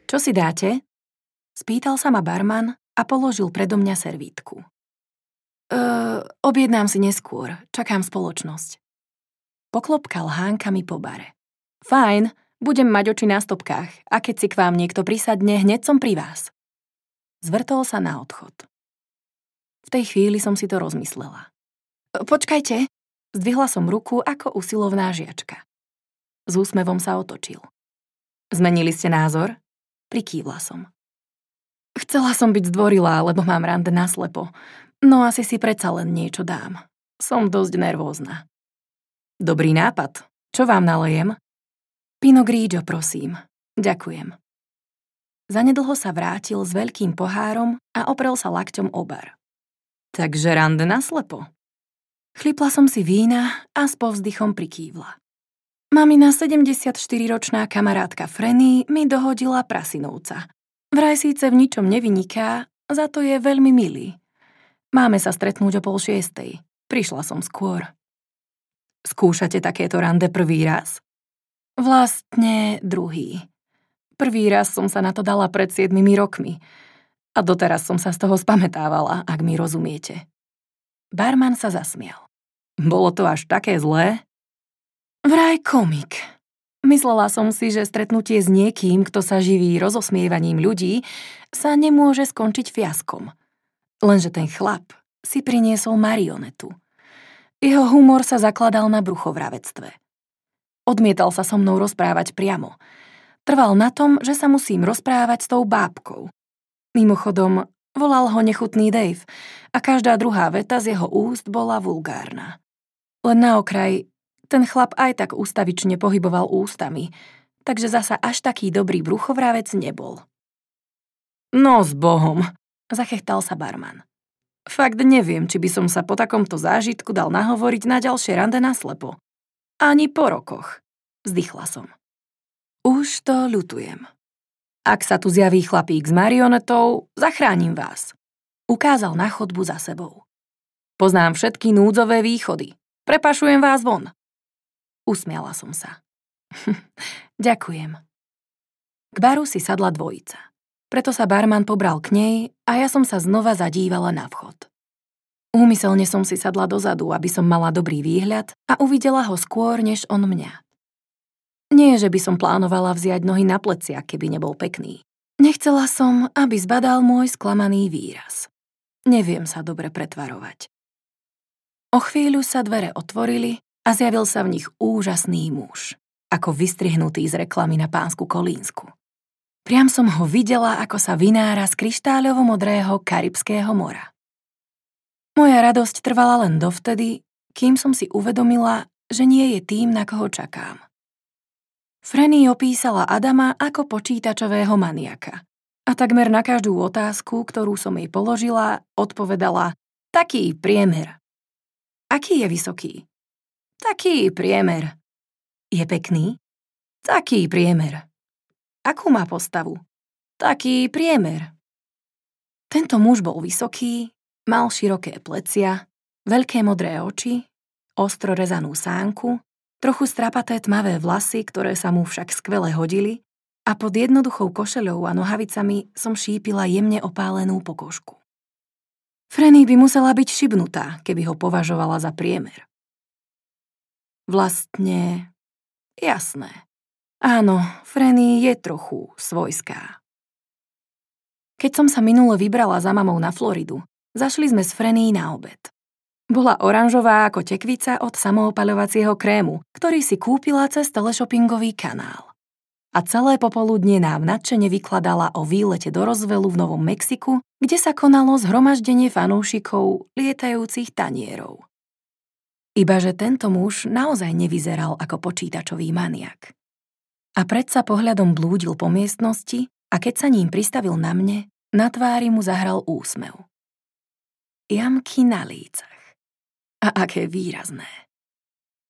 Čo si dáte? Spýtal sa ma barman a položil predo mňa servítku. Objednám si neskôr, čakám spoločnosť. Poklopkal hánkami po bare. Fajn, budem mať oči na stopkách a keď si k vám niekto prisadne, hneď som pri vás. Zvrtol sa na odchod. V tej chvíli som si to rozmyslela. Počkajte, zdvihla som ruku ako usilovná žiačka. S úsmevom sa otočil. Zmenili ste názor? Prikývla som. Chcela som byť zdvorilá, lebo mám rande naslepo, no asi si predsa len niečo dám. Som dosť nervózna. Dobrý nápad. Čo vám nalejem? Pinot Grigio, prosím. Ďakujem. Zanedlho sa vrátil s veľkým pohárom a oprel sa lakťom o bar. Takže rande naslepo. Chlipla som si vína a s povzdychom prikývla. Mamina 74-ročná kamarátka Franny mi dohodila prasinovca. Vraj síce v ničom nevyniká, za to je veľmi milý. Máme sa stretnúť o 5:30. Prišla som skôr. Skúšate takéto rande prvý raz? Vlastne druhý. Prvý raz som sa na to dala pred 7 rokmi. A doteraz som sa z toho spamätávala, ak mi rozumiete. Barman sa zasmial. Bolo to až také zlé? Vraj komik. Myslela som si, že stretnutie s niekým, kto sa živí rozosmievaním ľudí, sa nemôže skončiť fiaskom. Lenže ten chlap si priniesol marionetu. Jeho humor sa zakladal na bruchovravectve. Odmietal sa so mnou rozprávať priamo. Trval na tom, že sa musím rozprávať s tou bábkou. Mimochodom, volal ho nechutný Dave a každá druhá veta z jeho úst bola vulgárna. Len na okraj, ten chlap aj tak ústavične pohyboval ústami, takže zasa až taký dobrý bruchovravec nebol. No s Bohom, zachechtal sa barman. Fakt neviem, či by som sa po takomto zážitku dal nahovoriť na ďalšie rande naslepo. Ani po rokoch, vzdychla som. Už to ľutujem. Ak sa tu zjaví chlapík s marionetou, zachránim vás. Ukázal na chodbu za sebou. Poznám všetky núdzové východy. Prepašujem vás von. Usmiala som sa. Ďakujem. K baru si sadla dvojica. Preto sa barman pobral k nej a ja som sa znova zadívala na vchod. Úmyselne som si sadla dozadu, aby som mala dobrý výhľad a uvidela ho skôr, než on mňa. Nie, že by som plánovala vziať nohy na pleciach, keby nebol pekný. Nechcela som, aby zbadal môj sklamaný výraz. Neviem sa dobre pretvarovať. O chvíľu sa dvere otvorili a zjavil sa v nich úžasný muž, ako vystrihnutý z reklamy na Pánsku Kolínsku. Priam som ho videla, ako sa vynára z kryštáľovo-modrého Karibského mora. Moja radosť trvala len dovtedy, kým som si uvedomila, že nie je tým, na koho čakám. Franny opísala Adama ako počítačového maniaka a takmer na každú otázku, ktorú som jej položila, odpovedala taký priemer. Aký je vysoký? Taký priemer. Je pekný? Taký priemer. Akú má postavu? Taký priemer. Tento muž bol vysoký, mal široké plecia, veľké modré oči, ostro rezanú sánku, trochu strapaté tmavé vlasy, ktoré sa mu však skvele hodili, a pod jednoduchou košeľou a nohavicami som šípila jemne opálenú pokožku. Franny by musela byť šibnutá, keby ho považovala za priemer. Vlastne, jasné. Áno, Franny je trochu svojská. Keď som sa minule vybrala za mamou na Floridu, zašli sme s Franny na obed. Bola oranžová ako tekvica od samoopaľovacieho krému, ktorý si kúpila cez teleshoppingový kanál. A celé popoludnie nám nadšene vykladala o výlete do Roswellu v Novom Mexiku, kde sa konalo zhromaždenie fanúšikov lietajúcich tanierov. Ibaže tento muž naozaj nevyzeral ako počítačový maniak. A predsa pohľadom blúdil po miestnosti a keď sa ním pristavil na mne, na tvári mu zahral úsmev. Jamky na lícach. A aké výrazné.